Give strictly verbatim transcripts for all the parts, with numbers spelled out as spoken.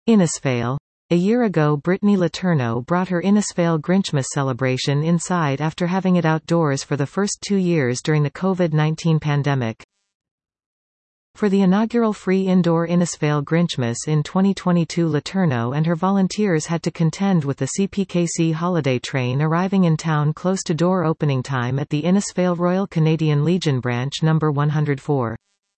Innisfail. A year ago Brittany Letourneau brought her Innisfail Grinchmas celebration inside after having it outdoors for the first two years during the COVID nineteen pandemic. For the inaugural free indoor Innisfail Grinchmas in twenty twenty-two, Letourneau and her volunteers had to contend with the C P K C holiday train arriving in town close to door opening time at the Innisfail Royal Canadian Legion branch number one hundred four.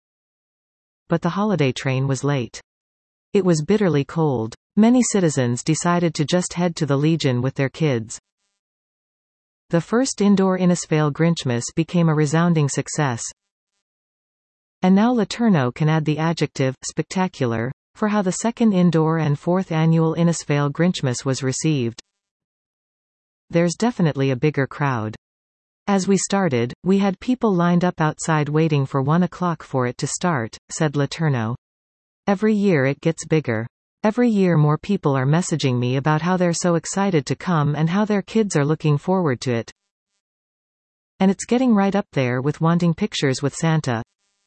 But the holiday train was late. It was bitterly cold. Many citizens decided to just head to the Legion with their kids. The first indoor Innisfail Grinchmas became a resounding success. And now Letourneau can add the adjective spectacular for how the second indoor and fourth annual Innisfail Grinchmas was received. There's definitely a bigger crowd. As we started, we had people lined up outside waiting for one o'clock for it to start, said Letourneau. Every year it gets bigger. Every year more people are messaging me about how they're so excited to come and how their kids are looking forward to it. And it's getting right up there with wanting pictures with Santa.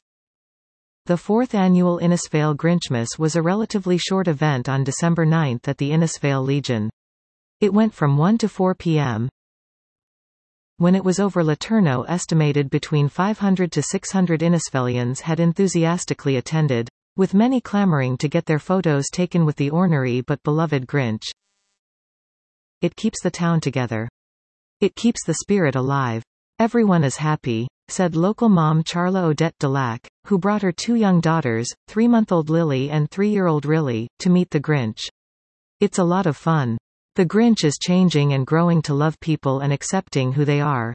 The fourth annual Innisfail Grinchmas was a relatively short event on December ninth at the Innisfail Legion. It went from one to four p m When it was over, Letourneau estimated between five hundred to six hundred Innisfailians had enthusiastically attended, with many clamoring to get their photos taken with the ornery but beloved Grinch. It keeps the town together. It keeps the spirit alive. Everyone is happy, said local mom Charla Odette Delac, who brought her two young daughters, three-month-old Lily and three-year-old Riley, to meet the Grinch. It's a lot of fun. The Grinch is changing and growing to love people and accepting who they are.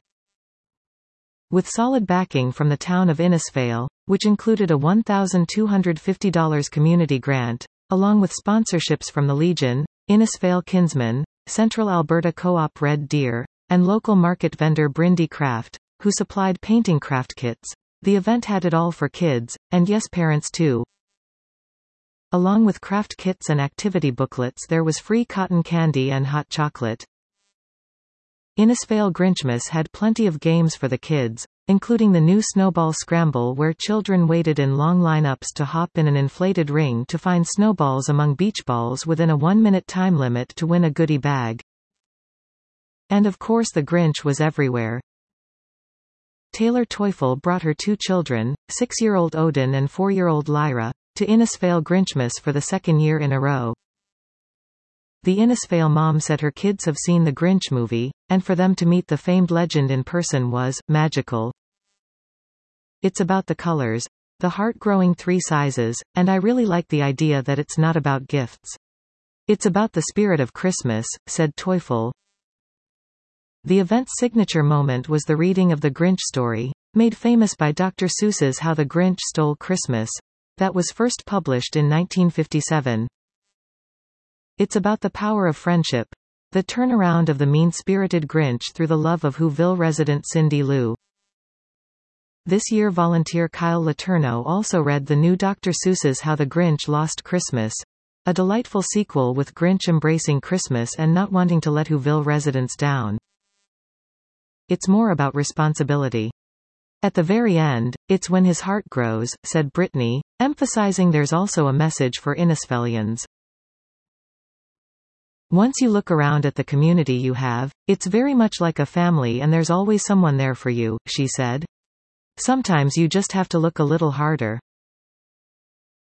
With solid backing from the town of Innisfail, which included a one thousand two hundred fifty dollars community grant, along with sponsorships from the Legion, Innisfail Kinsman, Central Alberta Co-op Red Deer, and local market vendor Brindy Craft, who supplied painting craft kits, the event had it all for kids, and yes, parents too. Along with craft kits and activity booklets, there was free cotton candy and hot chocolate. Innisfail Grinchmas had plenty of games for the kids, including the new Snowball Scramble, where children waited in long lineups to hop in an inflated ring to find snowballs among beach balls within a one-minute time limit to win a goodie bag. And of course the Grinch was everywhere. Taylor Teufel brought her two children, six-year-old Odin and four-year-old Lyra, to Innisfail Grinchmas for the second year in a row. The Innisfail mom said her kids have seen the Grinch movie, and for them to meet the famed legend in person was magical. It's about the colors, the heart growing three sizes, and I really like the idea that it's not about gifts. It's about the spirit of Christmas, said Teufel. The event's signature moment was the reading of the Grinch story, made famous by Doctor Seuss's How the Grinch Stole Christmas, that was first published in nineteen fifty-seven. It's about the power of friendship, the turnaround of the mean-spirited Grinch through the love of Whoville resident Cindy Lou. This year volunteer Kyle Letourneau also read the new Doctor Seuss's How the Grinch Lost Christmas, a delightful sequel with Grinch embracing Christmas and not wanting to let Whoville residents down. It's more about responsibility. At the very end, it's when his heart grows, said Brittany, emphasizing there's also a message for Innisfailians. Once you look around at the community you have, it's very much like a family and there's always someone there for you, she said. Sometimes you just have to look a little harder.